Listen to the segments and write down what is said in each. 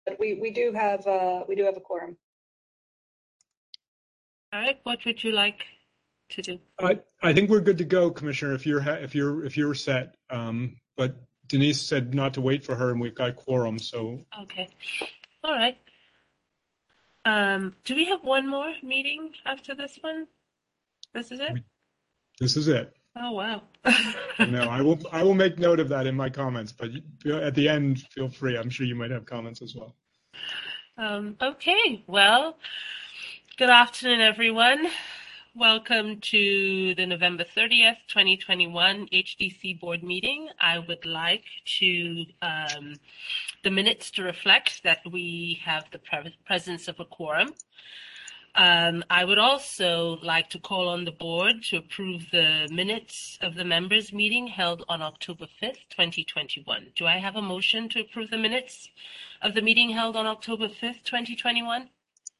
But we do have a quorum. All right, what would you like to do? I think we're good to go, Commissioner. If you're set, but Denise said not to wait for her, and we've got quorum. So okay, all right. Do we have one more meeting after this one? This is it. This is it. Oh wow. No, I will make note of that in my comments. But at the end, feel free. I'm sure you might have comments as well. Okay. Well, good afternoon, everyone. Welcome to the November 30th, 2021 HDC board meeting. I would like to the minutes to reflect that we have the presence of a quorum. I would also like to call on the board to approve the minutes of the members' meeting held on October 5th, 2021. Do I have a motion to approve the minutes of the meeting held on October 5th, 2021?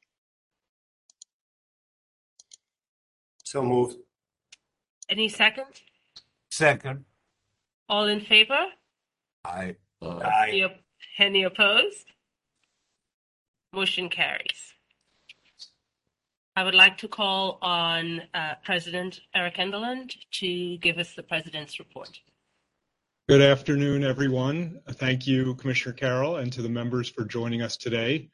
So moved. Any second? Second. All in favor? Aye. Any opposed? Motion carries. I would like to call on President Eric Enderlin to give us the President's report. Good afternoon, everyone. Thank you, Commissioner Carroll, and to the members for joining us today.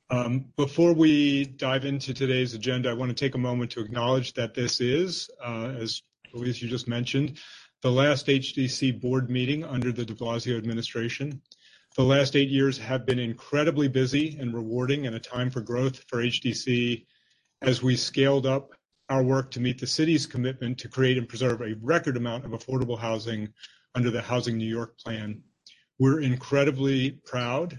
Before we dive into today's agenda, I want to take a moment to acknowledge that this is, as Louise, you just mentioned, the last HDC board meeting under the de Blasio administration. The last 8 years have been incredibly busy and rewarding, and a time for growth for HDC as we scaled up our work to meet the city's commitment to create and preserve a record amount of affordable housing under the Housing New York plan. We're incredibly proud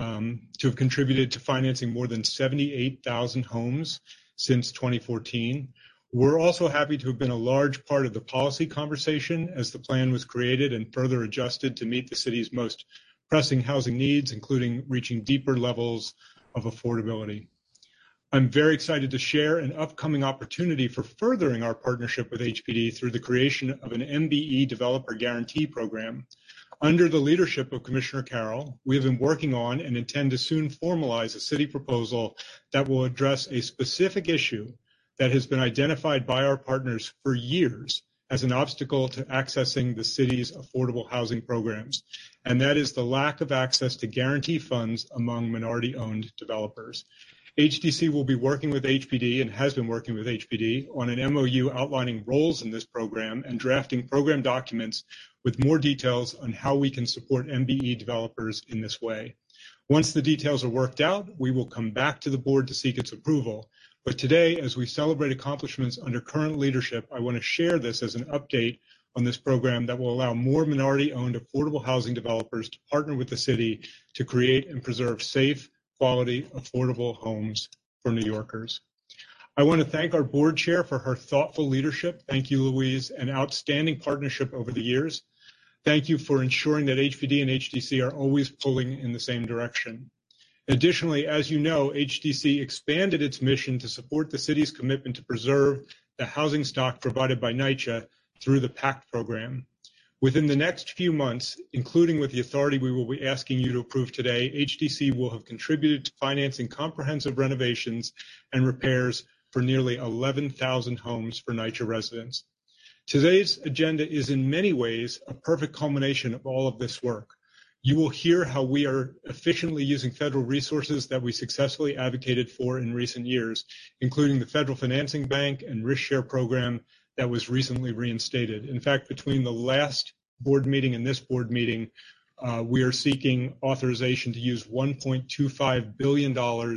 to have contributed to financing more than 78,000 homes since 2014. We're also happy to have been a large part of the policy conversation as the plan was created and further adjusted to meet the city's most pressing housing needs, including reaching deeper levels of affordability. I'm very excited to share an upcoming opportunity for furthering our partnership with HPD through the creation of an MBE Developer Guarantee Program. Under the leadership of Commissioner Carroll, we have been working on and intend to soon formalize a city proposal that will address a specific issue that has been identified by our partners for years as an obstacle to accessing the city's affordable housing programs, and that is the lack of access to guarantee funds among minority-owned developers. HDC will be working with HPD and has been working with HPD on an MOU outlining roles in this program and drafting program documents with more details on how we can support MBE developers in this way. Once the details are worked out, we will come back to the board to seek its approval. But today, as we celebrate accomplishments under current leadership, I want to share this as an update on this program that will allow more minority-owned affordable housing developers to partner with the city to create and preserve safe, quality, affordable homes for New Yorkers. I want to thank our board chair for her thoughtful leadership. Thank you, Louise, and outstanding partnership over the years. Thank you for ensuring that HPD and HDC are always pulling in the same direction. Additionally, as you know, HDC expanded its mission to support the city's commitment to preserve the housing stock provided by NYCHA through the PACT program. Within the next few months, including with the authority we will be asking you to approve today, HDC will have contributed to financing comprehensive renovations and repairs for nearly 11,000 homes for NYCHA residents. Today's agenda is in many ways a perfect culmination of all of this work. You will hear how we are efficiently using federal resources that we successfully advocated for in recent years, including the Federal Financing Bank and Risk Share program that was recently reinstated. In fact, between the last board meeting and this board meeting, we are seeking authorization to use $1.25 billion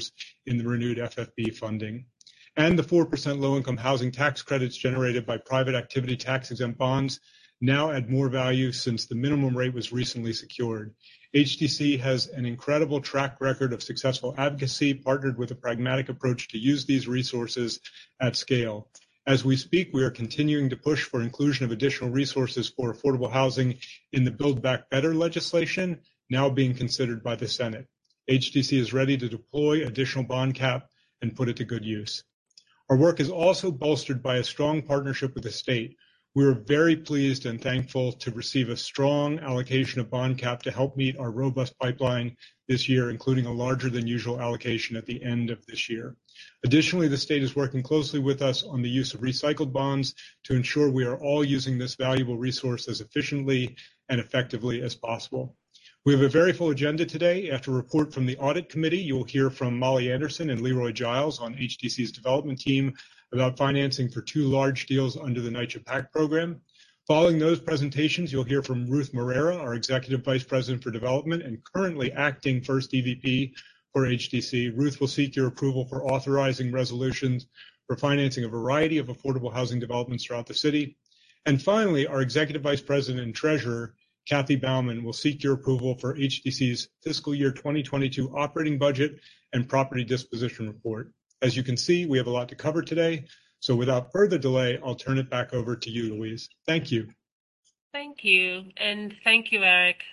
in the renewed FFB funding. And the 4% low-income housing tax credits generated by private activity tax-exempt bonds now add more value since the minimum rate was recently secured. HDC has an incredible track record of successful advocacy, partnered with a pragmatic approach to use these resources at scale. As we speak, we are continuing to push for inclusion of additional resources for affordable housing in the Build Back Better legislation, now being considered by the Senate. HDC is ready to deploy additional bond cap and put it to good use. Our work is also bolstered by a strong partnership with the state. We are very pleased and thankful to receive a strong allocation of bond cap to help meet our robust pipeline this year, including a larger than usual allocation at the end of this year. Additionally, the state is working closely with us on the use of recycled bonds to ensure we are all using this valuable resource as efficiently and effectively as possible. We have a very full agenda today. After a report from the Audit Committee, you will hear from Molly Anderson and Leroy Giles on HDC's development team about financing for 2 large deals under the NYCHA PACT program. Following those presentations, you'll hear from Ruth Moreira, our Executive Vice President for Development and currently acting First EVP for HDC. Ruth will seek your approval for authorizing resolutions for financing a variety of affordable housing developments throughout the city. And finally, our Executive Vice President and Treasurer, Kathy Bauman, will seek your approval for HDC's fiscal year 2022 operating budget and property disposition report. As you can see, we have a lot to cover today. So without further delay, I'll turn it back over to you, Louise. Thank you. Thank you. And thank you, Eric.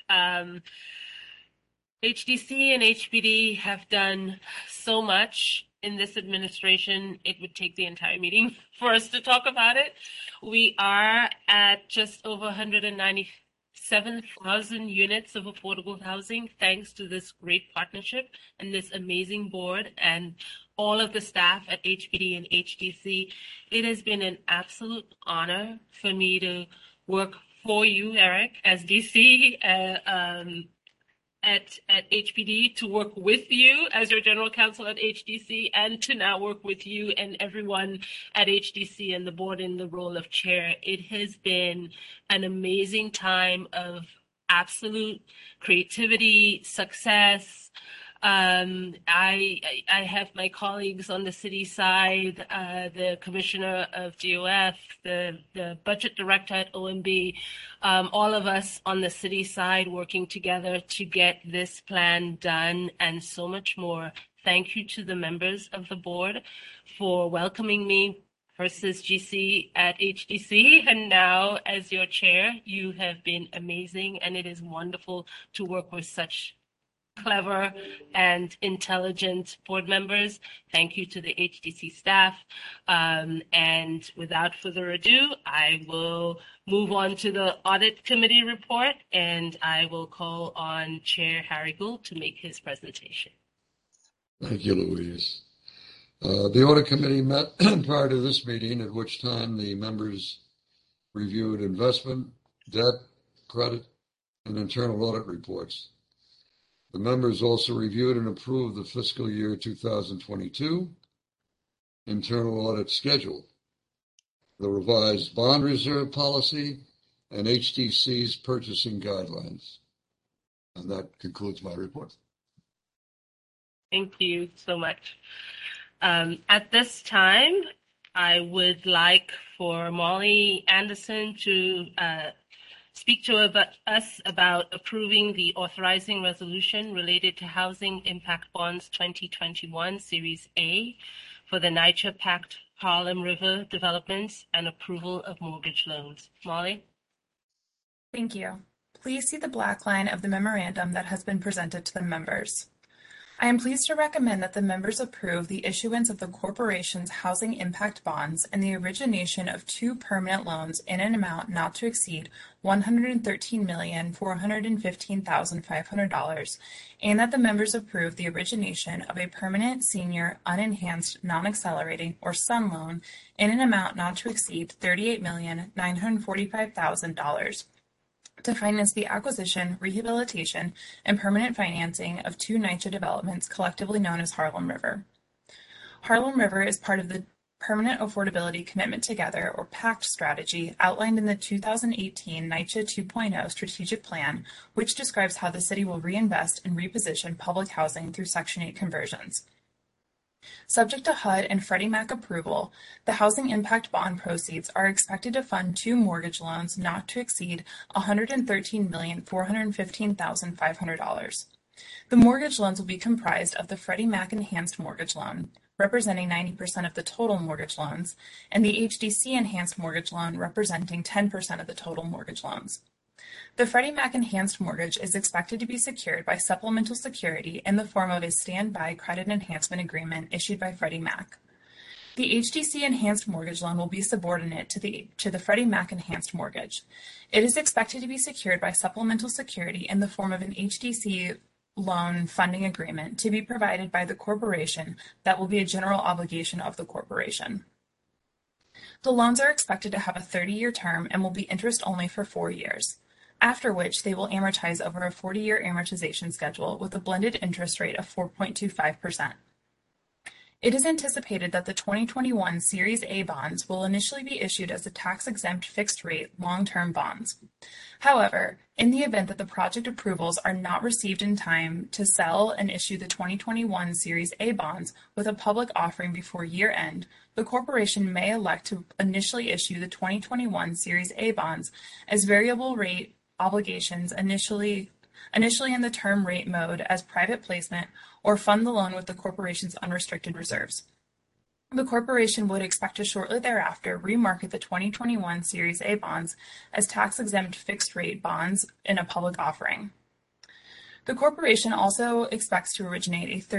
HDC and HPD have done so much in this administration, it would take the entire meeting for us to talk about it. We are at just over 197,000 units of affordable housing, thanks to this great partnership and this amazing board and all of the staff at HPD and HDC. It has been an absolute honor for me to work for you, Eric, as DC at HPD, to work with you as your general counsel at HDC, and to now work with you and everyone at HDC and the board in the role of chair. It has been an amazing time of absolute creativity, success. I have my colleagues on the city side, the commissioner of DOF, the budget director at OMB, all of us on the city side working together to get this plan done and so much more. Thank you to the members of the board for welcoming me versus GC at HDC, and now as your chair. You have been amazing, and it is wonderful to work with such clever and intelligent board members. Thank you to the HDC staff. And without further ado, I will move on to the Audit Committee report, and I will call on Chair Harry Gould to make his presentation. Thank you, Louise. The Audit Committee met prior to this meeting, at which time the members reviewed investment, debt, credit, and internal audit reports. The members also reviewed and approved the fiscal year 2022 internal audit schedule, the revised bond reserve policy, and HDC's purchasing guidelines. And that concludes my report. Thank you so much. At this time, I would like for Molly Anderson to speak to us about approving the authorizing resolution related to Housing Impact Bonds 2021 Series A for the NYCHA PACT Harlem River developments and approval of mortgage loans. Molly? Thank you. Please see the black line of the memorandum that has been presented to the members. I am pleased to recommend that the members approve the issuance of the corporation's housing impact bonds and the origination of 2 permanent loans in an amount not to exceed $113,415,500, and that the members approve the origination of a permanent senior unenhanced non-accelerating or SUN loan in an amount not to exceed $38,945,000. to finance the acquisition, rehabilitation, and permanent financing of 2 NYCHA developments collectively known as Harlem River. Harlem River is part of the Permanent Affordability Commitment Together, or PACT strategy, outlined in the 2018 NYCHA 2.0 strategic plan, which describes how the city will reinvest and reposition public housing through Section 8 conversions. Subject to HUD and Freddie Mac approval, the housing impact bond proceeds are expected to fund 2 mortgage loans not to exceed $113,415,500. The mortgage loans will be comprised of the Freddie Mac Enhanced Mortgage Loan, representing 90% of the total mortgage loans, and the HDC Enhanced Mortgage Loan, representing 10% of the total mortgage loans. The Freddie Mac Enhanced Mortgage is expected to be secured by supplemental security in the form of a standby credit enhancement agreement issued by Freddie Mac. The HDC Enhanced Mortgage Loan will be subordinate to the Freddie Mac Enhanced Mortgage. It is expected to be secured by supplemental security in the form of an HDC loan funding agreement to be provided by the corporation that will be a general obligation of the corporation. The loans are expected to have a 30-year term and will be interest only for 4 years, after which they will amortize over a 40-year amortization schedule with a blended interest rate of 4.25%. It is anticipated that the 2021 Series A bonds will initially be issued as a tax-exempt fixed-rate long-term bonds. However, in the event that the project approvals are not received in time to sell and issue the 2021 Series A bonds with a public offering before year-end, the corporation may elect to initially issue the 2021 Series A bonds as variable rate obligations initially in the term rate mode as private placement, or fund the loan with the corporation's unrestricted reserves. The corporation would expect to shortly thereafter remarket the 2021 Series A bonds as tax-exempt fixed-rate bonds in a public offering. The corporation also expects to originate a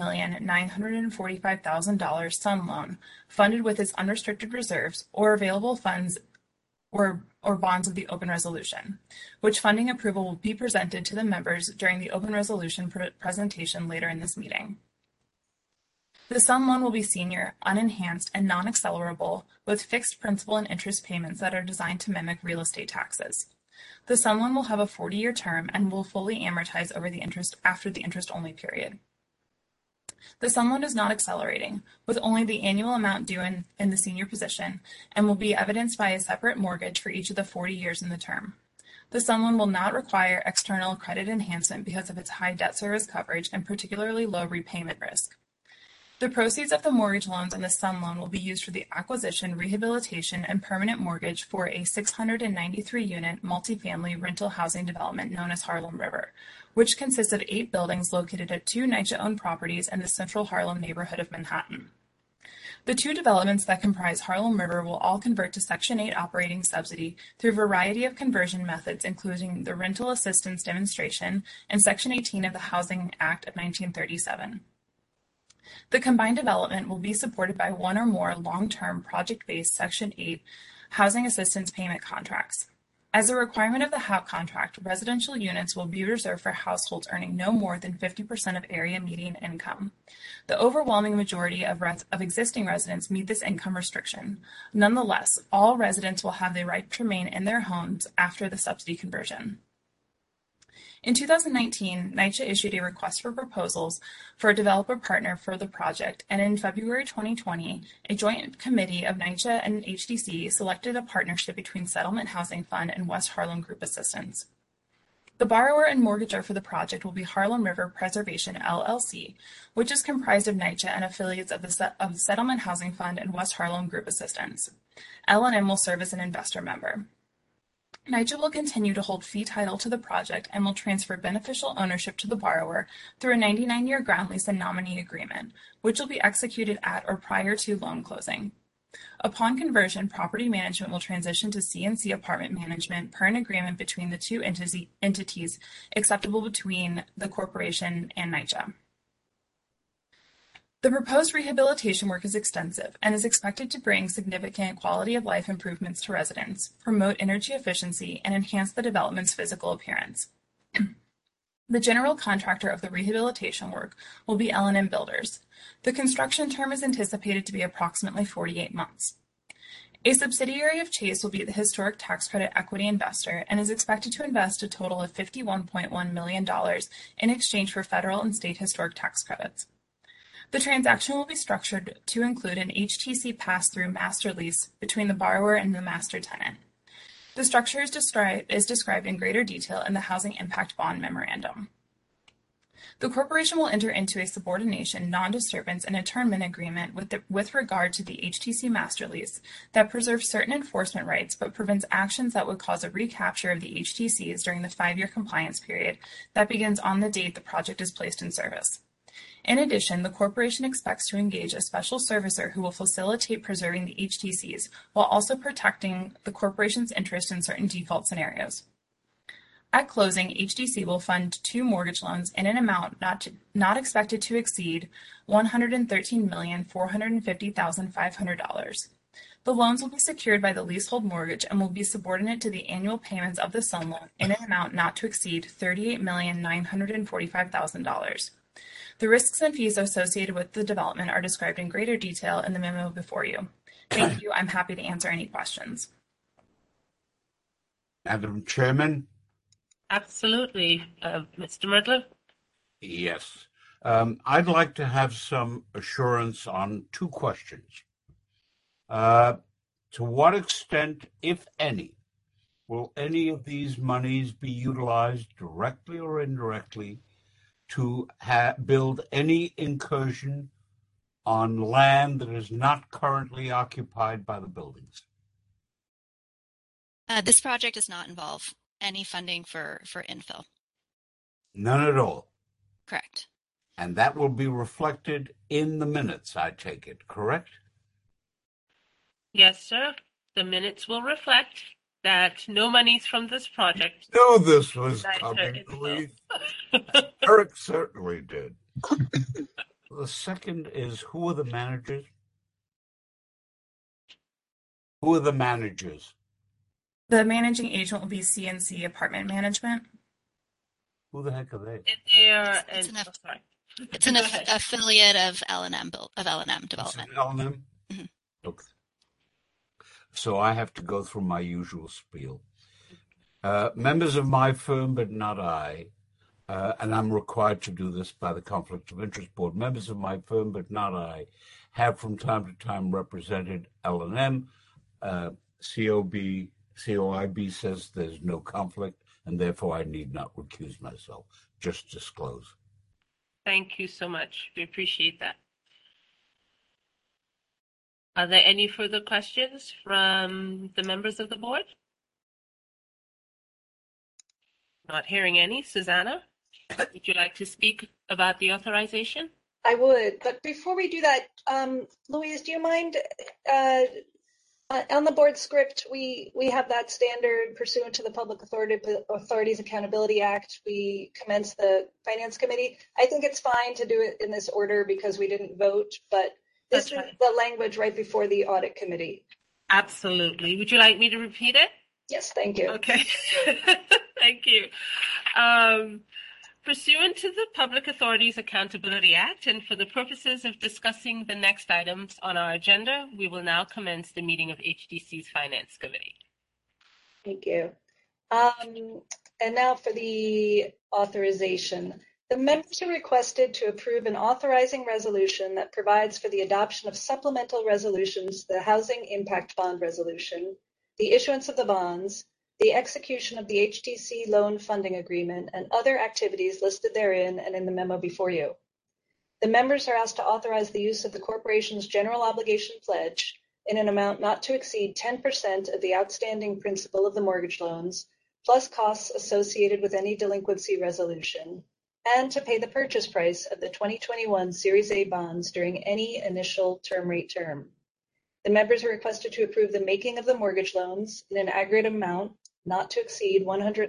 $38,945,000 SUN loan funded with its unrestricted reserves or available funds or bonds of the open resolution, which funding approval will be presented to the members during the open resolution presentation later in this meeting. The SUN loan will be senior, unenhanced, and non-accelerable with fixed principal and interest payments that are designed to mimic real estate taxes. The SUN loan will have a 40-year term and will fully amortize over the interest after the interest-only period. The SUN loan is not accelerating, with only the annual amount due in the senior position, and will be evidenced by a separate mortgage for each of the 40 years in the term. The SUN loan will not require external credit enhancement because of its high debt service coverage and particularly low repayment risk. The proceeds of the mortgage loans and the SUN loan will be used for the acquisition, rehabilitation, and permanent mortgage for a 693-unit multifamily rental housing development known as Harlem River, which consists of 8 buildings located at 2 NYCHA-owned properties in the central Harlem neighborhood of Manhattan. The 2 developments that comprise Harlem River will all convert to Section 8 operating subsidy through a variety of conversion methods, including the Rental Assistance Demonstration and Section 18 of the Housing Act of 1937. The combined development will be supported by 1 or more long-term project-based Section 8 housing assistance payment contracts. As a requirement of the HAP contract, residential units will be reserved for households earning no more than 50% of area median income. The overwhelming majority of existing residents meet this income restriction. Nonetheless, all residents will have the right to remain in their homes after the subsidy conversion. In 2019, NYCHA issued a request for proposals for a developer partner for the project, and in February 2020, a joint committee of NYCHA and HDC selected a partnership between Settlement Housing Fund and West Harlem Group Assistance. The borrower and mortgager for the project will be Harlem River Preservation, LLC, which is comprised of NYCHA and affiliates of the Settlement Housing Fund and West Harlem Group Assistance. L&M will serve as an investor member. NYCHA will continue to hold fee title to the project and will transfer beneficial ownership to the borrower through a 99-year ground lease and nominee agreement, which will be executed at or prior to loan closing. Upon conversion, property management will transition to CNC Apartment Management per an agreement between the 2 entities acceptable between the corporation and NYCHA. The proposed rehabilitation work is extensive and is expected to bring significant quality of life improvements to residents, promote energy efficiency, and enhance the development's physical appearance. The general contractor of the rehabilitation work will be L&M Builders. The construction term is anticipated to be approximately 48 months. A subsidiary of Chase will be the Historic Tax Credit Equity Investor and is expected to invest a total of $51.1 million in exchange for federal and state historic tax credits. The transaction will be structured to include an HTC pass-through master lease between the borrower and the master tenant. The structure is described in greater detail in the Housing Impact Bond Memorandum. The corporation will enter into a subordination, non-disturbance, and internment agreement with regard to the HTC master lease that preserves certain enforcement rights but prevents actions that would cause a recapture of the HTCs during the 5-year compliance period that begins on the date the project is placed in service. In addition, the corporation expects to engage a special servicer who will facilitate preserving the HTCs while also protecting the corporation's interest in certain default scenarios. At closing, HDC will fund 2 mortgage loans in an amount not expected to exceed $113,450,500. The loans will be secured by the leasehold mortgage and will be subordinate to the annual payments of the Sun loan in an amount not to exceed $38,945,000. The risks and fees associated with the development are described in greater detail in the memo before you. Thank you. I'm happy to answer any questions. Madam Chairman? Absolutely. Mr. Murdler? Yes. I'd like to have some assurance on two questions. To what extent, if any, will any of these monies be utilized directly or indirectly to build any incursion on land that is not currently occupied by the buildings? This project does not involve any funding for infill. None at all. Correct. And that will be reflected in the minutes, I take it, correct? Yes, sir. The minutes will reflect that no monies from this project. Knew this was Nice, coming, sir. Louise. Eric certainly did. The second is, who are the managers? Who are the managers? The managing agent will be CNC Apartment Management. Who the heck are they? It's an affiliate of L&M Development. L&M? Mhm. Okay. So I have to go through my usual spiel. Members of my firm, but not I, and I'm required to do this by the Conflict of Interest Board, members of my firm, but not I, have from time to time represented L&M. COIB says there's no conflict, and therefore I need not recuse myself. Just disclose. Thank you so much. We appreciate that. Are there any further questions from the members of the board? Not hearing any. Susanna, would you like to speak about the authorization? I would, but before we do that, Louise, do you mind, on the board script, we have that standard pursuant to the Public Authorities Accountability Act. We commence the Finance Committee. I think it's fine to do it in this order because we didn't vote, but this is the language right before the Audit Committee. Absolutely. Would you like me to repeat it? Yes, thank you. Okay. Thank you. Pursuant to the Public Authorities Accountability Act, and for the purposes of discussing the next items on our agenda, we will now commence the meeting of HDC's Finance Committee. Thank you. And now for the authorization. The members are requested to approve an authorizing resolution that provides for the adoption of supplemental resolutions, the Housing Impact Bond Resolution, the issuance of the bonds, the execution of the HDC loan funding agreement, and other activities listed therein and in the memo before you. The members are asked to authorize the use of the corporation's general obligation pledge in an amount not to exceed 10% of the outstanding principal of the mortgage loans, plus costs associated with any delinquency resolution, and to pay the purchase price of the 2021 Series A bonds during any initial term rate term. The members are requested to approve the making of the mortgage loans in an aggregate amount not to exceed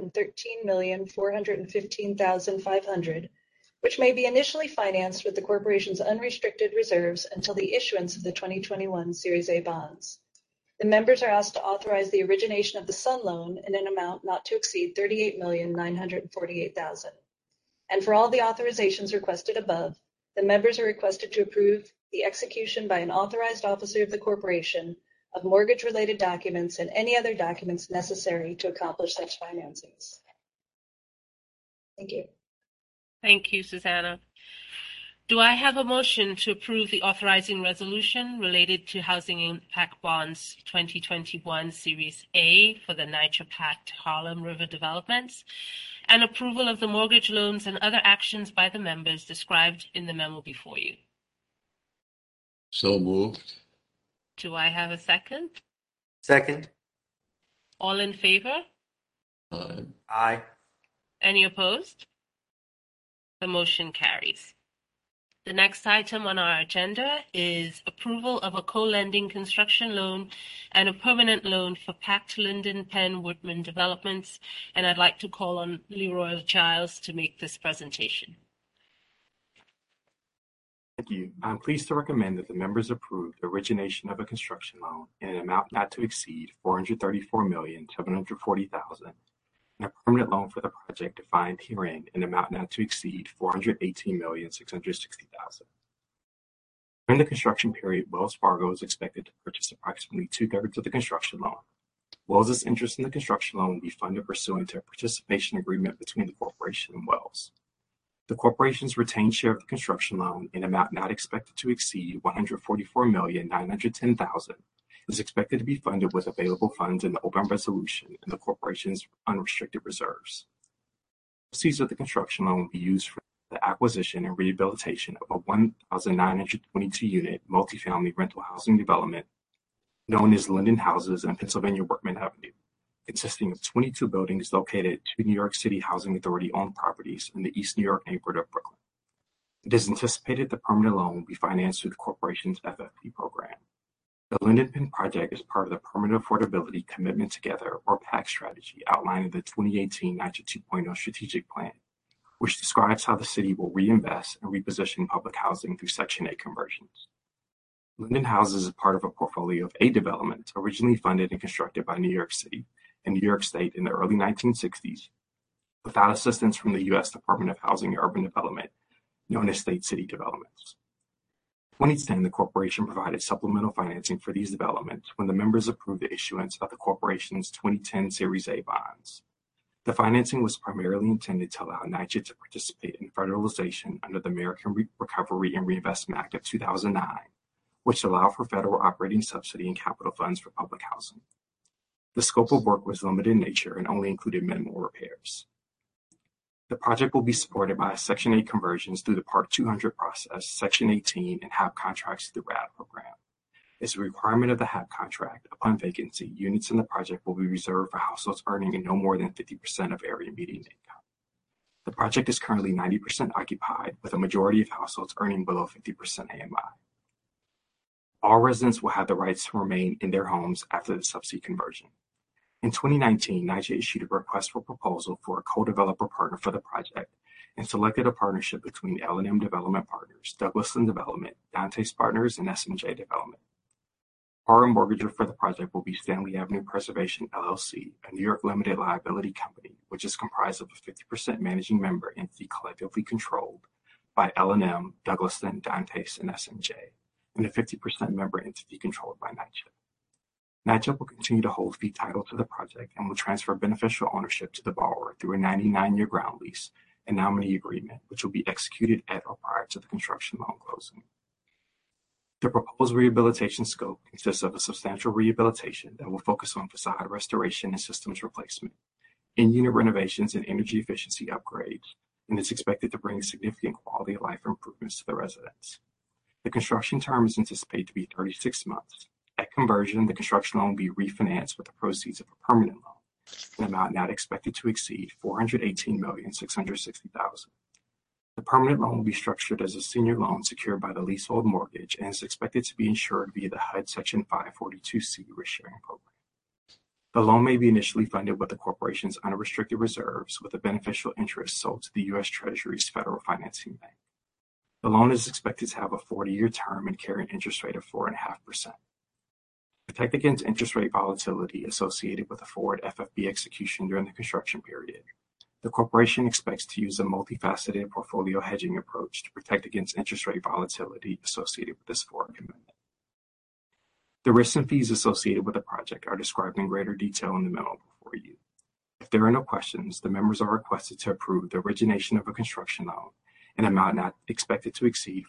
$113,415,500, which may be initially financed with the corporation's unrestricted reserves until the issuance of the 2021 Series A bonds. The members are asked to authorize the origination of the Sun loan in an amount not to exceed $38,948,000. And for all the authorizations requested above, the members are requested to approve the execution by an authorized officer of the corporation of mortgage-related documents and any other documents necessary to accomplish such financings. Thank you. Thank you, Susanna. Do I have a motion to approve the authorizing resolution related to Housing Impact Bonds 2021 Series A for the NYCHA Pact Harlem River developments, and approval of the mortgage loans and other actions by the members described in the memo before you? So moved. Do I have a second? Second. All in favor? Aye. Aye. Any opposed? The motion carries. The next item on our agenda is approval of a co-lending construction loan and a permanent loan for Pact Linden Penn Woodman Developments, and I'd like to call on Leroy Giles to make this presentation. Thank you. I'm pleased to recommend that the members approve the origination of a construction loan in an amount not to exceed $434,740,000 and a permanent loan for the project defined herein in an amount not to exceed $418,660,000. During the construction period, Wells Fargo is expected to purchase approximately 2/3 of the construction loan. Wells' interest in the construction loan will be funded pursuant to a participation agreement between the corporation and Wells. The corporation's retained share of the construction loan in amount not expected to exceed $144,910,000 is expected to be funded with available funds in the open resolution and the corporation's unrestricted reserves. Proceeds of the construction loan will be used for the acquisition and rehabilitation of a 1,922-unit multifamily rental housing development known as Linden Houses on Pennsylvania Workman Avenue, consisting of 22 buildings located at 2 New York City Housing Authority-owned properties in the East New York neighborhood of Brooklyn. It is anticipated the permanent loan will be financed through the corporation's FFP program. The Linden Pen project is part of the Permanent Affordability Commitment Together, or PAC strategy outlined in the 2018 NYCHA 2.0 strategic plan, which describes how the city will reinvest and reposition public housing through Section 8 conversions. Linden Houses is part of a portfolio of 8 developments originally funded and constructed by New York City and New York State in the early 1960s without assistance from the U.S. Department of Housing and Urban Development, known as State City Developments. In 2010, the corporation provided supplemental financing for these developments when the members approved the issuance of the corporation's 2010 Series A bonds. The financing was primarily intended to allow NYCHA to participate in federalization under the American Recovery and Reinvestment Act of 2009, which allowed for federal operating subsidy and capital funds for public housing. The scope of work was limited in nature and only included minimal repairs. The project will be supported by Section 8 conversions through the Part 200 process, Section 18, and HAP contracts through the RAD program. As a requirement of the HAP contract, upon vacancy, units in the project will be reserved for households earning no more than 50% of area median income. The project is currently 90% occupied, with a majority of households earning below 50% AMI. All residents will have the rights to remain in their homes after the subsidy conversion. In 2019, NYCHA issued a request for proposal for a co-developer partner for the project and selected a partnership between L&M Development Partners, Douglaston Development, Dantes Partners, and SMJ Development. Our mortgager for the project will be Stanley Avenue Preservation, LLC, a New York limited liability company, which is comprised of a 50% managing member entity collectively controlled by L&M, Douglaston, Dantes, and SMJ, and a 50% member entity controlled by NYCHA. NYCHA will continue to hold fee title to the project and will transfer beneficial ownership to the borrower through a 99-year ground lease and nominee agreement, which will be executed at or prior to the construction loan closing. The proposed rehabilitation scope consists of a substantial rehabilitation that will focus on facade restoration and systems replacement, in-unit renovations and energy efficiency upgrades, and is expected to bring significant quality of life improvements to the residents. The construction term is anticipated to be 36 months. At conversion, the construction loan will be refinanced with the proceeds of a permanent loan, an amount not expected to exceed $418,660,000. The permanent loan will be structured as a senior loan secured by the leasehold mortgage and is expected to be insured via the HUD Section 542C risk-sharing program. The loan may be initially funded with the corporation's unrestricted reserves with a beneficial interest sold to the U.S. Treasury's Federal Financing Bank. The loan is expected to have a 40-year term and carry an interest rate of 4.5%. Protect against interest rate volatility associated with a forward FFB execution during the construction period. The corporation expects to use a multifaceted portfolio hedging approach to protect against interest rate volatility associated with this forward commitment. The risks and fees associated with the project are described in greater detail in the memo before you. If there are no questions, the members are requested to approve the origination of a construction loan, an amount not expected to exceed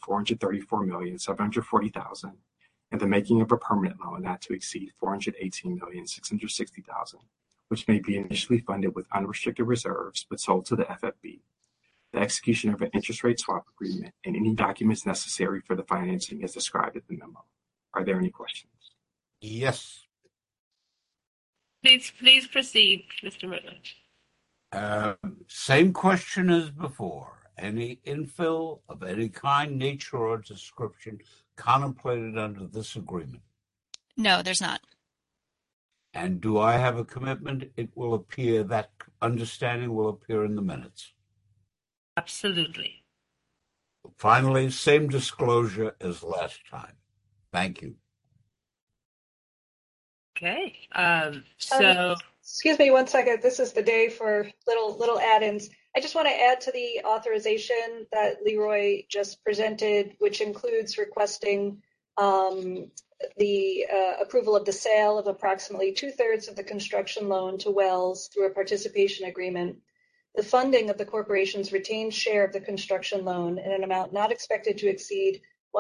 $434,740,000, and the making of a permanent loan not to exceed $418,660,000, which may be initially funded with unrestricted reserves but sold to the FFB, the execution of an interest rate swap agreement, and any documents necessary for the financing as described in the memo. Are there any questions? Yes. Please proceed, Mr. Murdoch. Same question as before. Any infill of any kind, nature, or description contemplated under this agreement? No, there's not. And do I have a commitment? It will appear, that understanding will appear in the minutes. Absolutely. Finally, same disclosure as last time. Thank you. Okay. So Excuse me one second. This is the day for little add-ins. I just want to add to the authorization that Leroy just presented, which includes requesting the approval of the sale of approximately 2/3 of the construction loan to Wells through a participation agreement, the funding of the corporation's retained share of the construction loan in an amount not expected to exceed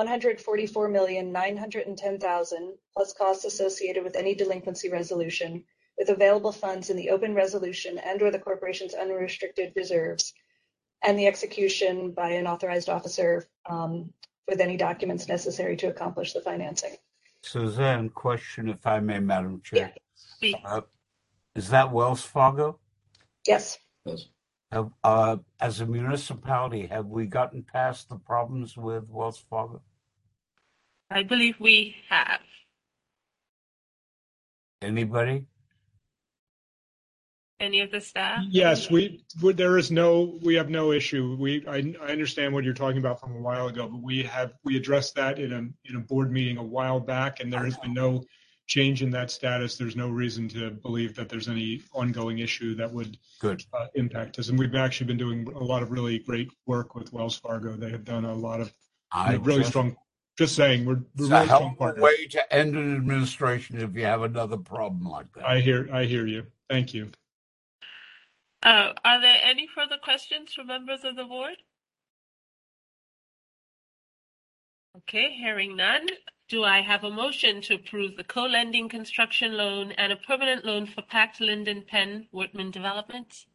$144,910,000 plus costs associated with any delinquency resolution, with available funds in the open resolution and/or the corporation's unrestricted reserves, and the execution by an authorized officer with any documents necessary to accomplish the financing. Suzanne, question, if I may, Madam Chair. Yeah. Is that Wells Fargo? Yes. Yes. As a municipality, have we gotten past the problems with Wells Fargo? I believe we have. Anybody? Any of the staff? Yes, we have no issue. I understand what you're talking about from a while ago, but we addressed that in a board meeting a while back, and there has been no change in that status. There's no reason to believe that there's any ongoing issue that would impact us. And we've actually been doing a lot of really great work with Wells Fargo. They have done a lot of really strong. Just saying, we're really strong partners. It's a way to end an administration if you have another problem like that. I hear you. Thank you. Are there any further questions from members of the board? Okay, hearing none. Do I have a motion to approve the co-lending construction loan and a permanent loan for Pact Linden Penn Wortman Development?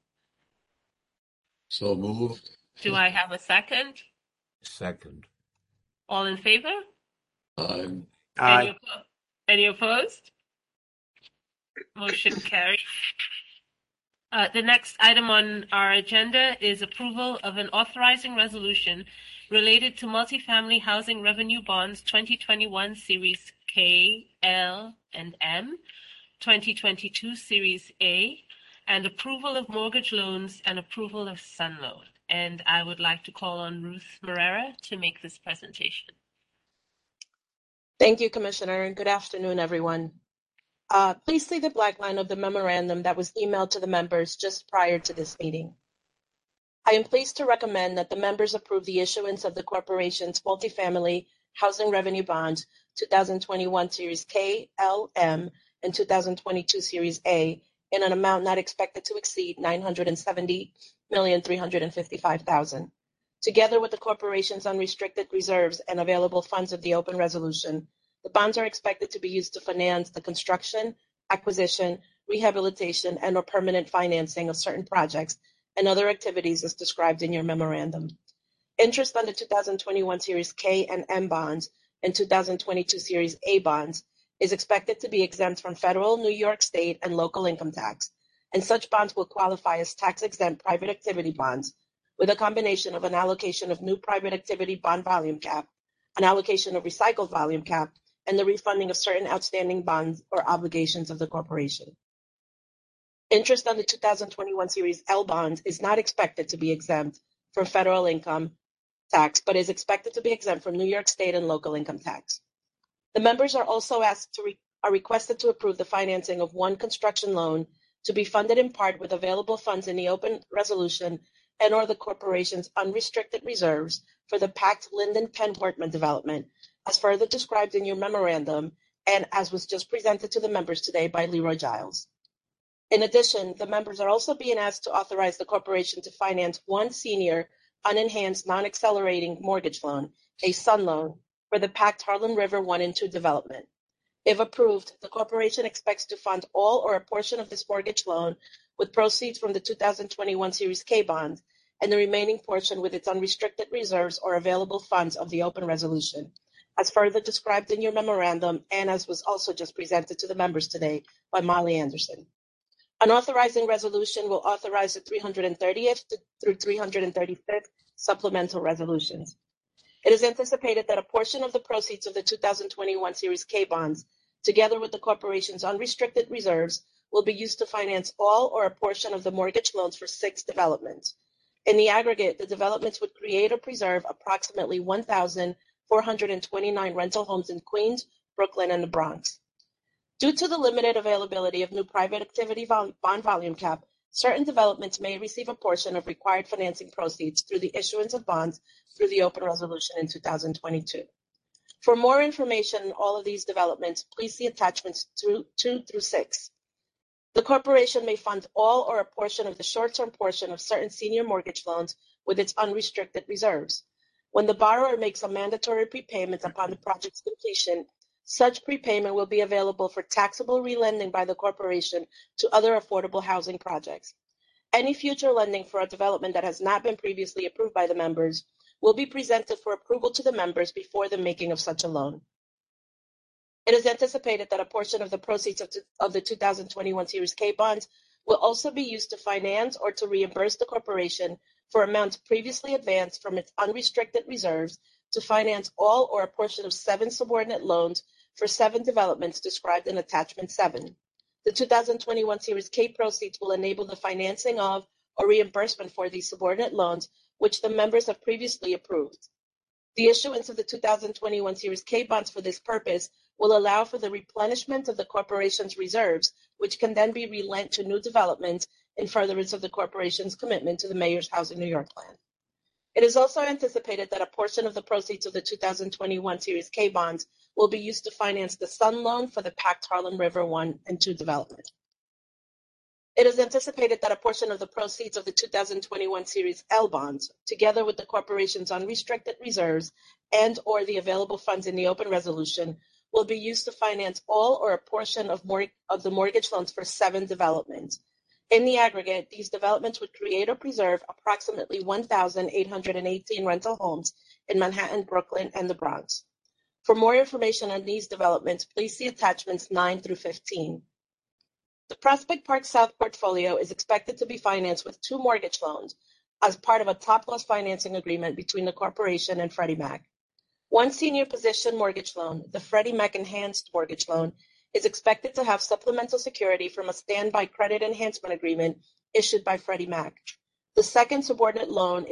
So moved. Do I have a second? Second. All in favor? Aye. Any opposed? Motion carried. The next item on our agenda is approval of an authorizing resolution related to multifamily housing revenue bonds 2021 Series K, L, and M, 2022 Series A, and approval of mortgage loans and approval of Sun Loan. And I would like to call on Ruth Moreira to make this presentation. Thank you, Commissioner, and good afternoon, everyone. Please see the black line of the memorandum that was emailed to the members just prior to this meeting. I am pleased to recommend that the members approve the issuance of the corporation's multifamily housing revenue bonds 2021 Series K, L, M, and 2022 Series A in an amount not expected to exceed $970,355,000. Together with the corporation's unrestricted reserves and available funds of the open resolution, the bonds are expected to be used to finance the construction, acquisition, rehabilitation, and/or permanent financing of certain projects and other activities as described in your memorandum. Interest on the 2021 Series K and M bonds and 2022 Series A bonds is expected to be exempt from federal, New York State, and local income tax, and such bonds will qualify as tax-exempt private activity bonds with a combination of an allocation of new private activity bond volume cap, an allocation of recycled volume cap, and the refunding of certain outstanding bonds or obligations of the corporation. Interest on the 2021 Series L bonds is not expected to be exempt from federal income tax, but is expected to be exempt from New York State and local income tax. The members are also requested to approve the financing of one construction loan to be funded in part with available funds in the open resolution and/or the corporation's unrestricted reserves for the Pact Linden Penn Wortman development, as further described in your memorandum and as was just presented to the members today by Leroy Giles. In addition, the members are also being asked to authorize the corporation to finance one senior unenhanced non-accelerating mortgage loan, a Sun Loan, for the Pact Harlem River 1 and 2 development. If approved, the corporation expects to fund all or a portion of this mortgage loan with proceeds from the 2021 Series K bonds and the remaining portion with its unrestricted reserves or available funds of the open resolution, as further described in your memorandum and as was also just presented to the members today by Molly Anderson. An authorizing resolution will authorize the 330th through 335th supplemental resolutions. It is anticipated that a portion of the proceeds of the 2021 Series K bonds, together with the corporation's unrestricted reserves, will be used to finance all or a portion of the mortgage loans for 6 developments. In the aggregate, the developments would create or preserve approximately 1,429 rental homes in Queens, Brooklyn, and the Bronx. Due to the limited availability of new private activity bond volume cap, certain developments may receive a portion of required financing proceeds through the issuance of bonds through the open resolution in 2022. For more information on all of these developments, please see attachments 2 through 6. The corporation may fund all or a portion of the short-term portion of certain senior mortgage loans with its unrestricted reserves. When the borrower makes a mandatory prepayment upon the project's completion, such prepayment will be available for taxable relending by the corporation to other affordable housing projects. Any future lending for a development that has not been previously approved by the members will be presented for approval to the members before the making of such a loan. It is anticipated that a portion of the proceeds of the 2021 Series K bonds will also be used to finance or to reimburse the corporation for amounts previously advanced from its unrestricted reserves to finance all or a portion of 7 subordinate loans for 7 developments described in Attachment 7. The 2021 Series K proceeds will enable the financing of or reimbursement for these subordinate loans, which the members have previously approved. The issuance of the 2021 Series K bonds for this purpose will allow for the replenishment of the corporation's reserves, which can then be relent to new developments in furtherance of the corporation's commitment to the Mayor's Housing New York plan. It is also anticipated that a portion of the proceeds of the 2021 Series K bonds will be used to finance the Sun loan for the Pact Harlem River 1 and 2 development. It is anticipated that a portion of the proceeds of the 2021 Series L bonds, together with the corporation's unrestricted reserves and or the available funds in the open resolution, will be used to finance all or a portion of the mortgage loans for 7 developments. In the aggregate, these developments would create or preserve approximately 1,818 rental homes in Manhattan, Brooklyn, and the Bronx. For more information on these developments, please see attachments 9 through 15. The Prospect Park South portfolio is expected to be financed with 2 mortgage loans as part of a top-loss financing agreement between the corporation and Freddie Mac. One senior position mortgage loan, the Freddie Mac Enhanced Mortgage Loan, is expected to have supplemental security from a standby credit enhancement agreement issued by Freddie Mac. The second subordinate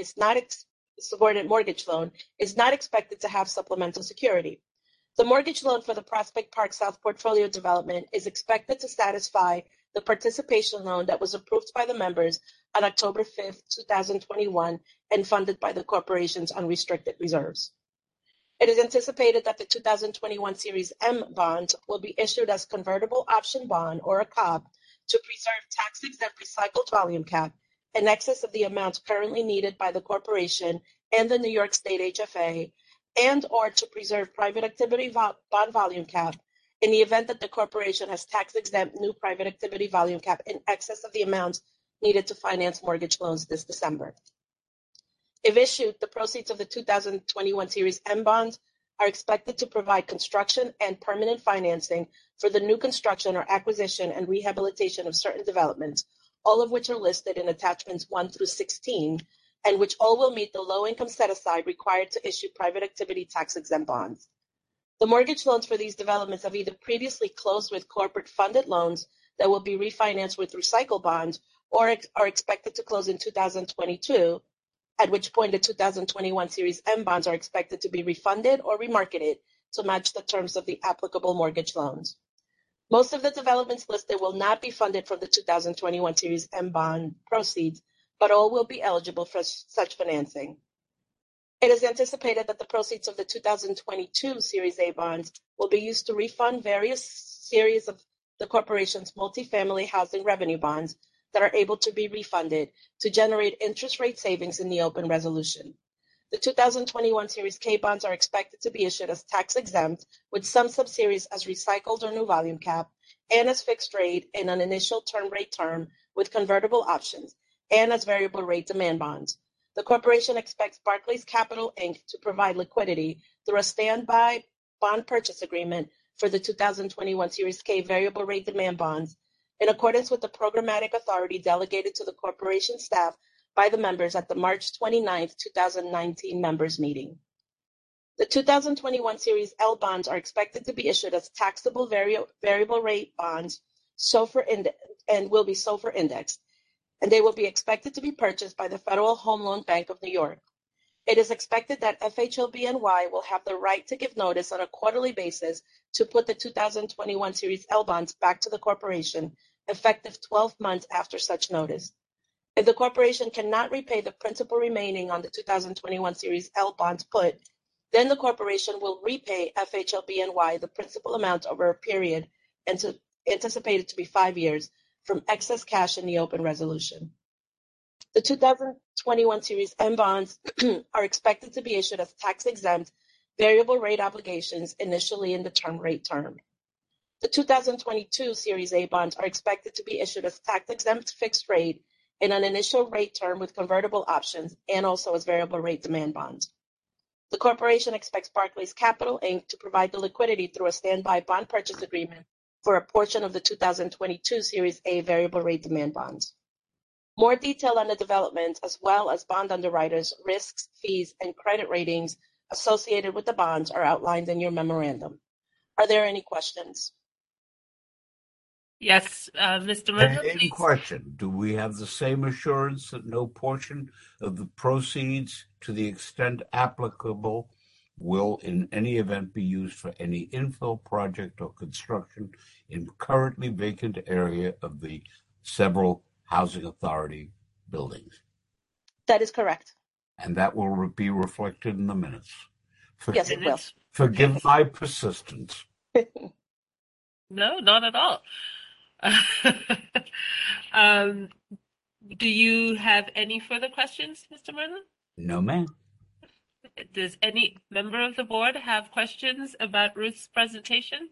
mortgage loan is not expected to have supplemental security. The mortgage loan for the Prospect Park South portfolio development is expected to satisfy the participation loan that was approved by the members on October 5, 2021, and funded by the corporation's unrestricted reserves. It is anticipated that the 2021 Series M bond will be issued as convertible option bond or a COB to preserve tax-exempt recycled volume cap in excess of the amounts currently needed by the corporation and the New York State HFA, and or to preserve private activity bond volume cap in the event that the corporation has tax-exempt new private activity volume cap in excess of the amounts needed to finance mortgage loans this December. If issued, the proceeds of the 2021 Series M bonds are expected to provide construction and permanent financing for the new construction or acquisition and rehabilitation of certain developments, all of which are listed in attachments 1 through 16, and which all will meet the low-income set-aside required to issue private activity tax-exempt bonds. The mortgage loans for these developments have either previously closed with corporate-funded loans that will be refinanced with recycle bonds or are expected to close in 2022, at which point the 2021 Series M bonds are expected to be refunded or remarketed to match the terms of the applicable mortgage loans. Most of the developments listed will not be funded from the 2021 Series M bond proceeds, but all will be eligible for such financing. It is anticipated that the proceeds of the 2022 Series A bonds will be used to refund various series of the corporation's multifamily housing revenue bonds that are able to be refunded to generate interest rate savings in the open resolution. The 2021 Series K bonds are expected to be issued as tax-exempt, with some subseries as recycled or new volume cap, and as fixed rate in an initial term rate term with convertible options, and as variable rate demand bonds. The corporation expects Barclays Capital, Inc. to provide liquidity through a standby bond purchase agreement for the 2021 Series K variable rate demand bonds, in accordance with the programmatic authority delegated to the corporation staff by the members at the March 29, 2019 members meeting. The 2021 Series L bonds are expected to be issued as taxable variable rate bonds and will be SOFR indexed. and they will be expected to be purchased by the Federal Home Loan Bank of New York. It is expected that FHLBNY will have the right to give notice on a quarterly basis to put the 2021 Series L bonds back to the corporation, effective 12 months after such notice. If the corporation cannot repay the principal remaining on the 2021 Series L bonds put, then the corporation will repay FHLBNY the principal amount over a period anticipated to be 5 years from excess cash in the open resolution. The 2021 Series M bonds are expected to be issued as tax-exempt variable rate obligations initially in the term rate term. The 2022 Series A bonds are expected to be issued as tax-exempt fixed rate in an initial rate term with convertible options and also as variable rate demand bonds. The corporation expects Barclays Capital, Inc. to provide the liquidity through a standby bond purchase agreement for a portion of the 2022 Series A variable rate demand bonds. More detail on the developments, as well as bond underwriters, risks, fees, and credit ratings associated with the bonds are outlined in your memorandum. Are there any questions? Yes, Mr. Murtha, In please. question, do we have the same assurance that no portion of the proceeds, to the extent applicable, will in any event be used for any infill project or construction in currently vacant area of the several housing authority buildings? That is correct. And that will be reflected in the minutes. Yes, it will. Forgive my persistence. No, not at all. Do you have any further questions, Mr. Murtha? No, ma'am. Does any member of the board have questions about Ruth's presentation?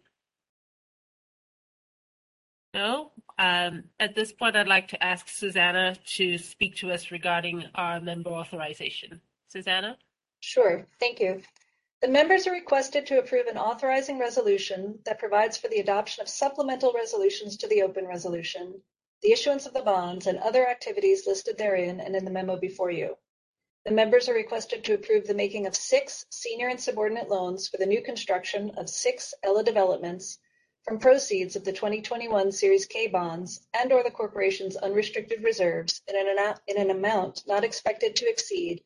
No? At this point, I'd like to ask Susanna to speak to us regarding our member authorization. Susanna? Sure, thank you. The members are requested to approve an authorizing resolution that provides for the adoption of supplemental resolutions to the open resolution, the issuance of the bonds, and other activities listed therein and in the memo before you. The members are requested to approve the making of 6 senior and subordinate loans for the new construction of 6 Ella developments from proceeds of the 2021 Series K bonds and/or the corporation's unrestricted reserves in an amount not expected to exceed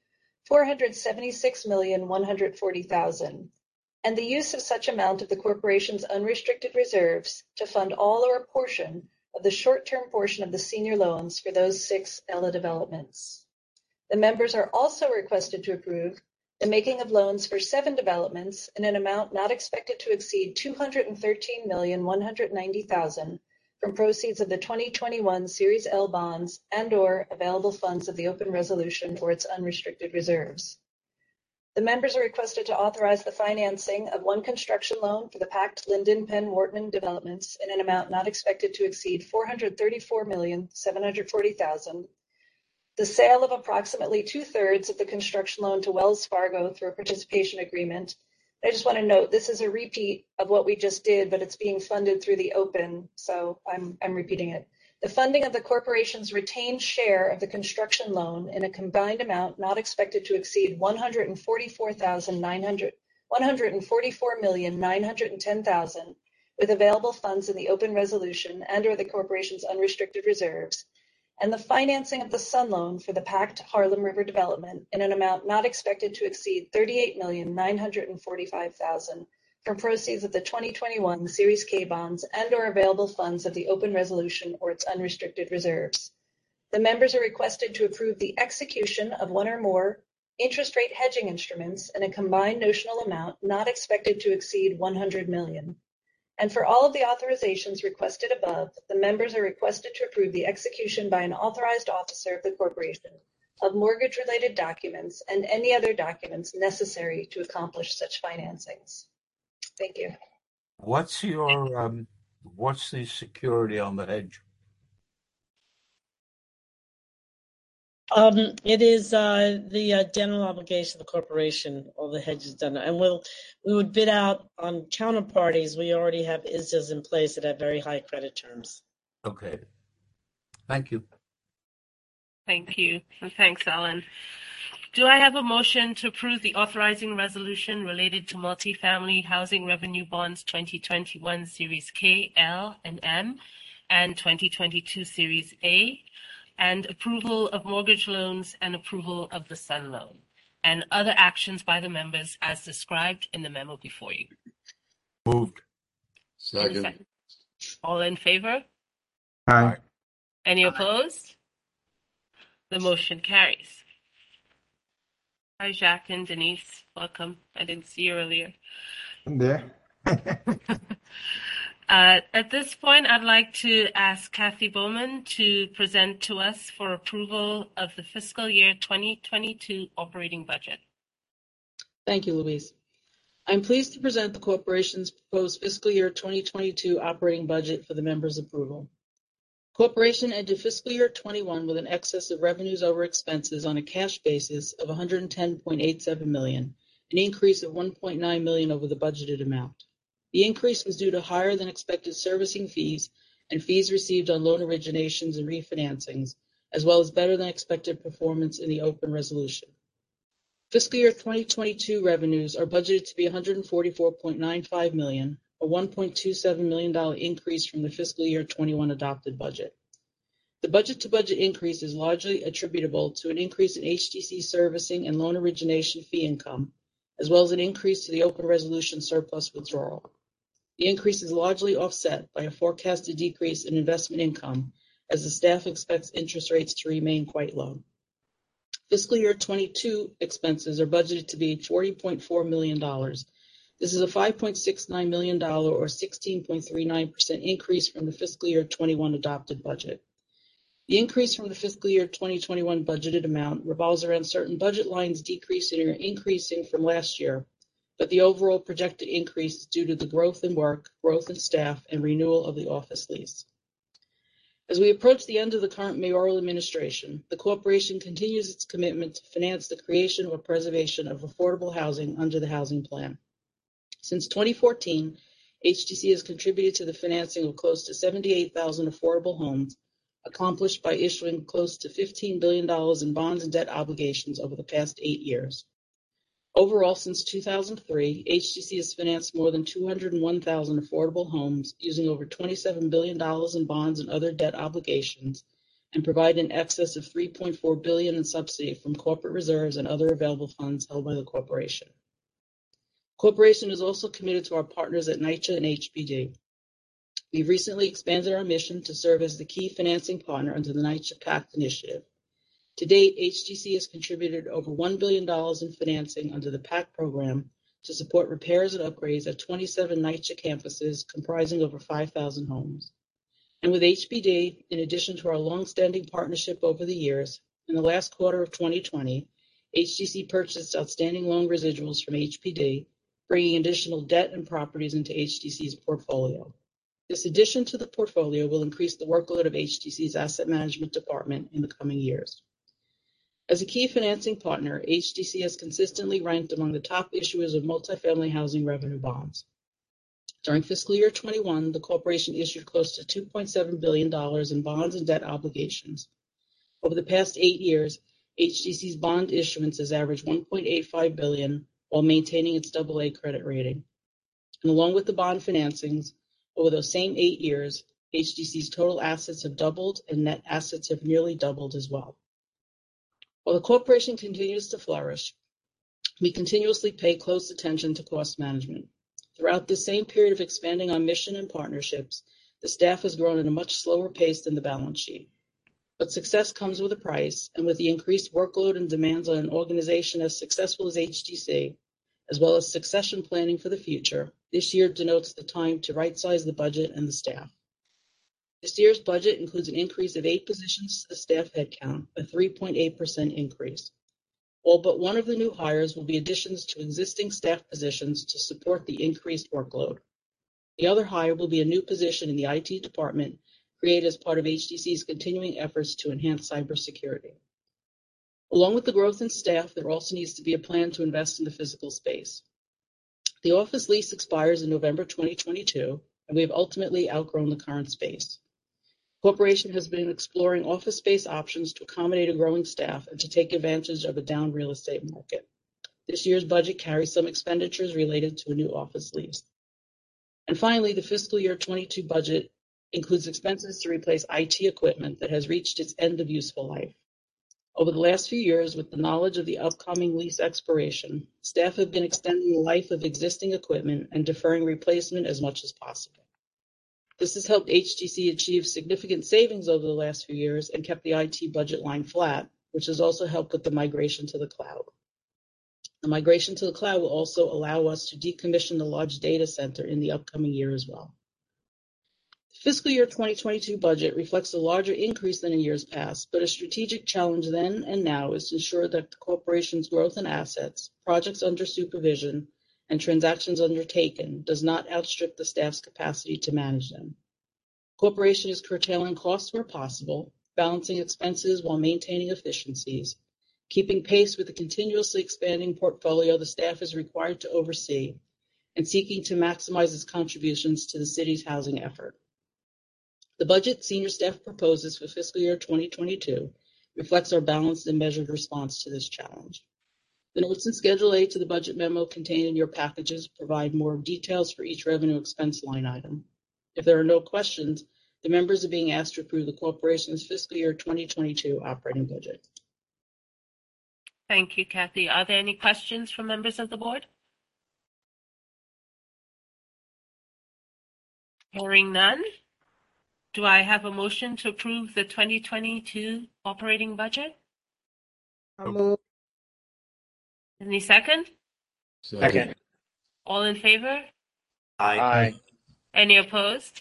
$476,140,000, and the use of such amount of the corporation's unrestricted reserves to fund all or a portion of the short-term portion of the senior loans for those 6 Ella developments. The members are also requested to approve the making of loans for 7 developments in an amount not expected to exceed $213,190,000 from proceeds of the 2021 Series L bonds and/or available funds of the open resolution or its unrestricted reserves. The members are requested to authorize the financing of 1 construction loan for the Pact Linden Penn Wortman developments in an amount not expected to exceed $434,740,000, the sale of approximately 2/3 of the construction loan to Wells Fargo through a participation agreement. I just want to note this is a repeat of what we just did, but it's being funded through the open, so I'm repeating it. The funding of the corporation's retained share of the construction loan in a combined amount not expected to exceed $144,910,000 with available funds in the open resolution and/or the corporation's unrestricted reserves, and the financing of the Sun Loan for the Pact Harlem River development in an amount not expected to exceed $38,945,000 from proceeds of the 2021 Series K bonds and/or available funds of the open resolution or its unrestricted reserves. The members are requested to approve the execution of 1 or more interest rate hedging instruments in a combined notional amount not expected to exceed $100 million. And for all of the authorizations requested above, the members are requested to approve the execution by an authorized officer of the corporation of mortgage-related documents and any other documents necessary to accomplish such financings. Thank you. What's the security on the hedge? It is the general obligation of the corporation. All the hedge is done, and we would bid out on counterparties. We already have ISDAs in place that have very high credit terms. Okay. Thank you. Thank you. And thanks, Alan. Do I have a motion to approve the authorizing resolution related to multifamily housing revenue bonds 2021 Series K, L, and M, and 2022 Series A, and approval of mortgage loans and approval of the Sun loan, and other actions by the members as described in the memo before you. Moved. Second. All in favor? Aye. Any opposed? The motion carries. Hi, Jacques and Denise. Welcome. I didn't see you earlier. I'm there. At this point, I'd like to ask Kathy Bowman to present to us for approval of the fiscal year 2022 operating budget. Thank you, Louise. I'm pleased to present the corporation's proposed fiscal year 2022 operating budget for the members' approval. Corporation ended fiscal year 21 with an excess of revenues over expenses on a cash basis of $110.87 million, an increase of $1.9 million over the budgeted amount. The increase was due to higher than expected servicing fees and fees received on loan originations and refinancings, as well as better than expected performance in the open resolution. Fiscal year 2022 revenues are budgeted to be $144.95 million, a $1.27 million increase from the fiscal year 21 adopted budget. The budget-to-budget increase is largely attributable to an increase in HTC servicing and loan origination fee income, as well as an increase to the open resolution surplus withdrawal. The increase is largely offset by a forecasted decrease in investment income, as the staff expects interest rates to remain quite low. Fiscal year 22 expenses are budgeted to be $40.4 million. This is a $5.69 million or 16.39% increase from the fiscal year 21 adopted budget. The increase from the fiscal year 2021 budgeted amount revolves around certain budget lines decreasing or increasing from last year, but the overall projected increase is due to the growth in work, growth in staff, and renewal of the office lease. As we approach the end of the current mayoral administration, the corporation continues its commitment to finance the creation or preservation of affordable housing under the housing plan. Since 2014, HTC has contributed to the financing of close to 78,000 affordable homes, accomplished by issuing close to $15 billion in bonds and debt obligations over the past 8 years. Overall, since 2003, HTC has financed more than 201,000 affordable homes using over $27 billion in bonds and other debt obligations, and provided in excess of $3.4 billion in subsidy from corporate reserves and other available funds held by the corporation. Corporation is also committed to our partners at NYCHA and HPD. We've recently expanded our mission to serve as the key financing partner under the NYCHA PACT initiative. To date, HTC has contributed over $1 billion in financing under the PACT program to support repairs and upgrades at 27 NYCHA campuses comprising over 5,000 homes. And with HPD, in addition to our long-standing partnership over the years, in the last quarter of 2020, HTC purchased outstanding loan residuals from HPD, bringing additional debt and properties into HTC's portfolio. This addition to the portfolio will increase the workload of HTC's asset management department in the coming years. As a key financing partner, HTC has consistently ranked among the top issuers of multifamily housing revenue bonds. During fiscal year 21, the corporation issued close to $2.7 billion in bonds and debt obligations. Over the past 8 years, HTC's bond issuance has averaged $1.85 billion while maintaining its AA credit rating. And along with the bond financings, over those same 8 years, HTC's total assets have doubled and net assets have nearly doubled as well. While the corporation continues to flourish, we continuously pay close attention to cost management. Throughout this same period of expanding our mission and partnerships, the staff has grown at a much slower pace than the balance sheet. But success comes with a price, and with the increased workload and demands on an organization as successful as HTC, as well as succession planning for the future, this year denotes the time to right-size the budget and the staff. This year's budget includes an increase of 8 positions to the staff headcount, a 3.8% increase. All but one of the new hires will be additions to existing staff positions to support the increased workload. The other hire will be a new position in the IT department, created as part of HTC's continuing efforts to enhance cybersecurity. Along with the growth in staff, there also needs to be a plan to invest in the physical space. The office lease expires in November 2022, and we have ultimately outgrown the current space. The corporation has been exploring office space options to accommodate a growing staff and to take advantage of a down real estate market. This year's budget carries some expenditures related to a new office lease. And finally, the fiscal year 22 budget includes expenses to replace IT equipment that has reached its end of useful life. Over the last few years, with the knowledge of the upcoming lease expiration, staff have been extending the life of existing equipment and deferring replacement as much as possible. This has helped HTC achieve significant savings over the last few years and kept the IT budget line flat, which has also helped with the migration to the cloud. The migration to the cloud will also allow us to decommission the large data center in the upcoming year as well. The fiscal year 2022 budget reflects a larger increase than in years past, but a strategic challenge then and now is to ensure that the corporation's growth in assets, projects under supervision, and transactions undertaken does not outstrip the staff's capacity to manage them. The corporation is curtailing costs where possible, balancing expenses while maintaining efficiencies, keeping pace with the continuously expanding portfolio the staff is required to oversee, and seeking to maximize its contributions to the city's housing effort. The budget senior staff proposes for fiscal year 2022 reflects our balanced and measured response to this challenge. The notes in Schedule A to the budget memo contained in your packages provide more details for each revenue expense line item. If there are no questions, the members are being asked to approve the corporation's fiscal year 2022 operating budget. Thank you, Kathy. Are there any questions from members of the board? Hearing none, do I have a motion to approve the 2022 operating budget? I'll move. Any second? Second. All in favor? Aye. Any opposed?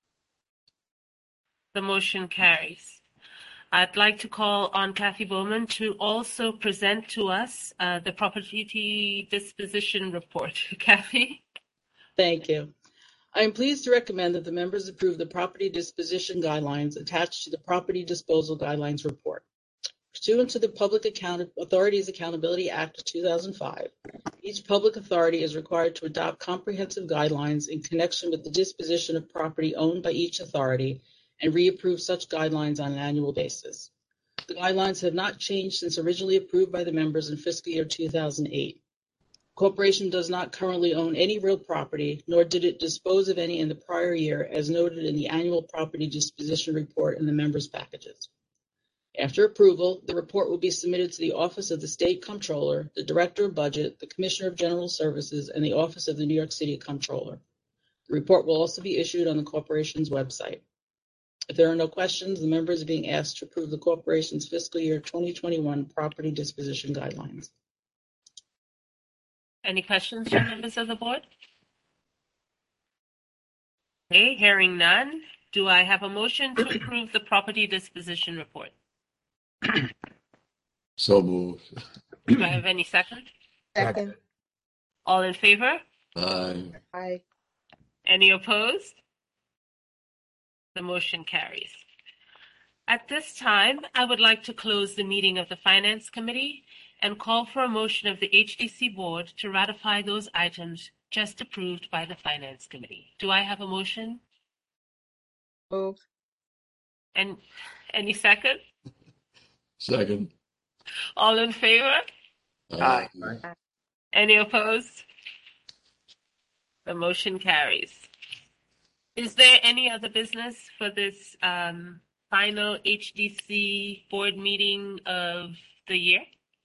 The motion carries. I'd like to call on Kathy Bowman to also present to us the property disposition report. Kathy? Thank you. I am pleased to recommend that the members approve the property disposition guidelines attached to the property disposal guidelines report. Pursuant to the Public Authorities Accountability Act of 2005, each public authority is required to adopt comprehensive guidelines in connection with the disposition of property owned by each authority and reapprove such guidelines on an annual basis. The guidelines have not changed since originally approved by the members in fiscal year 2008. The corporation does not currently own any real property, nor did it dispose of any in the prior year, as noted in the annual property disposition report in the members' packages. After approval, the report will be submitted to the Office of the State Comptroller, the Director of Budget, the Commissioner of General Services, and the Office of the New York City Comptroller. The report will also be issued on the corporation's website. If there are no questions, the members are being asked to approve the corporation's fiscal year 2021 property disposition guidelines. Any questions from members of the board? Okay, hearing none, do I have a motion to approve the property disposition report? So moved. Do I have any second? Second. All in favor? Aye. Aye. Any opposed? The motion carries. At this time, I would like to close the meeting of the Finance Committee and call for a motion of the HDC Board to ratify those items just approved by the Finance Committee. Do I have a motion? Move. And any second? Second. All in favor? Aye. Any opposed? The motion carries. Is there any other business for this final HDC board meeting of the year?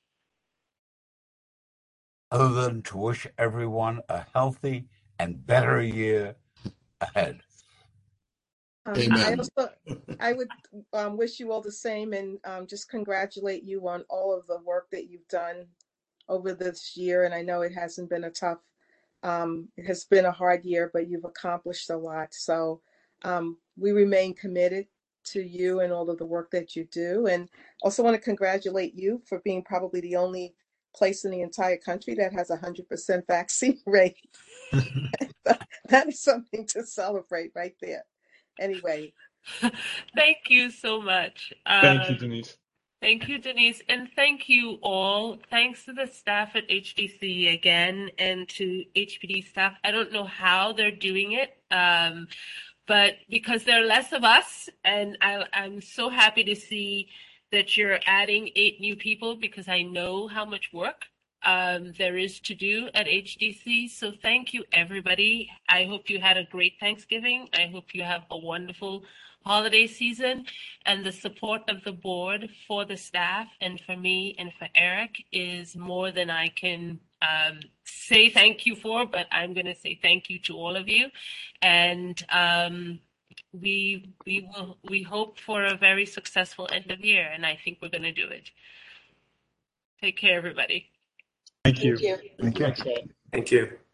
Other than to wish everyone a healthy and better year ahead. Amen. I would wish you all the same and just congratulate you on all of the work that you've done over this year. And I know it hasn't been it has been a hard year, but you've accomplished a lot. So we remain committed to you and all of the work that you do. And also want to congratulate you for being probably the only place in the entire country that has 100% vaccine rate. That is something to celebrate right there. Anyway. Thank you so much. Thank you, Denise. Thank you, Denise. And thank you all. Thanks to the staff at HDC again and to HPD staff. I don't know how they're doing it, but because there are less of us, and I'm so happy to see that you're adding 8 new people because I know how much work there is to do at HDC. So thank you, everybody. I hope you had a great Thanksgiving. I hope you have a wonderful holiday season, and the support of the board for the staff and for me and for Eric is more than I can say thank you for, but I'm going to say thank you to all of you. And we hope for a very successful end of year, and I think we're going to do it. Take care, everybody. Thank you. Thank you. Thank you.